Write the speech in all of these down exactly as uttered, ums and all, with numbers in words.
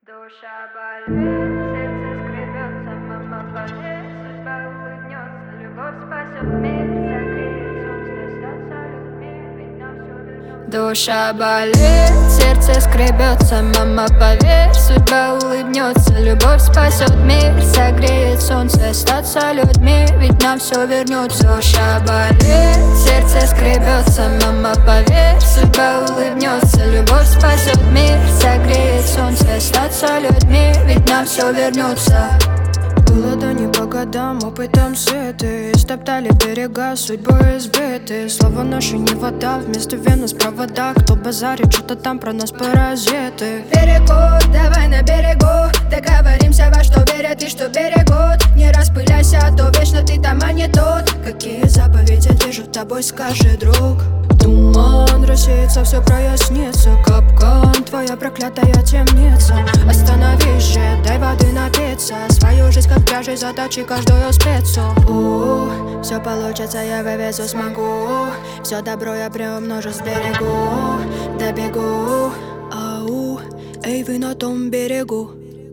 Душа болит, сердце скребется, мама поверь, судьба улыбнется, любовь спасет мир, согреет солнце, остаться людьми, ведь нам все вернется. Душа болит, сердце скребется, мама поверь, судьба улыбнется, любовь спасет мир, согреет солнце, остаться людьми, ведь нам все вернется. Душа болит, сердце скребется, мама поверь, судьба улыбнется, любовь спасет мир, согреет солнце, остаться людьми, ведь нам все вернется. Было да не по годам, опытом сыты, истоптали берега, судьбой избиты. Слова наши не вода, вместо вен из провода. Кто базарит, что-то там про нас паразиты. Берегут, давай на берегу, договоримся, во что верят и что берегут. Не распыляйся, а то вечно ты там, а не тут. Какие заповеди движут тобой, скажи, друг. Туман рассеется, все прояснится. Капкан, твоя проклятая темница. Остановись же, дай воды напиться. Свою жизнь как пряжей заточи каждую спецу. У, все получится, я вывезу, смогу. Все добро я приумножу, сберегу. Добегу, ау, эй, вы на том берегу.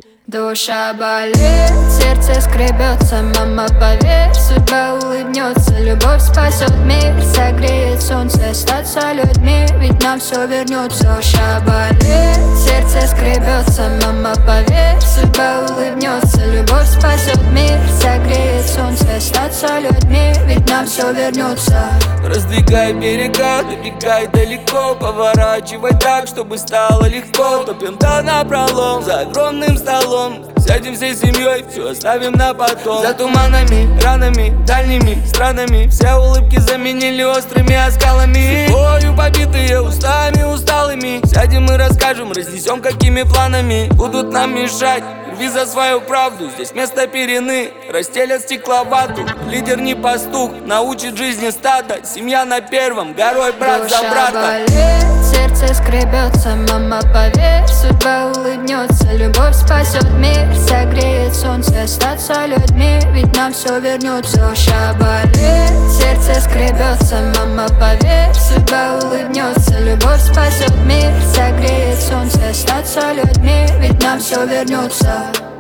Душа болит, сердце скребется, мама поверь, судьба улыбнется, любовь спасет мир, согреет солнце, остаться людьми, ведь нам все вернется. Душа болит, сердце скребется, мама поверь, судьба улыбнется, любовь спасет мир, согреет солнце, остаться людьми, ведь нам все вернется. Раздвигай берега, добегай далеко, поворачивай так, чтобы стало легко. Топим до напролом за огромным столом. Сядем всей семьей, все оставим на потом. За туманами, ранами, дальними странами все улыбки заменили острыми оскалами. Судьбою побитые, устами усталыми. Сядем и расскажем, разнесем какими планами будут нам мешать. Рви за свою правду, здесь место перены. Расстелят стекловату, лидер не пастух, научит жизни стада. Семья на первом, горой брат Душа за брата. болит, сердце скребется, мама поверь, судьба улыбнется, любовь спасет мир, согреет солнце, остаться людьми, ведь нам все вернется. Душа болит, сердце скребется, мама поверь, судьба улыбнется, любовь спасет мир, согреет солнце, остаться людьми, ведь нам все вернется.